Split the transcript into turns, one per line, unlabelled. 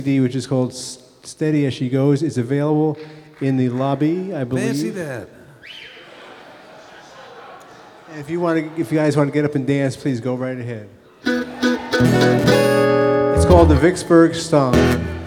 CD, which is called Steady As She Goes. It's available in the lobby, I believe.
Fancy that.
And if you guys want to get up and dance, please go right ahead. It's called the Vicksburg Stomp.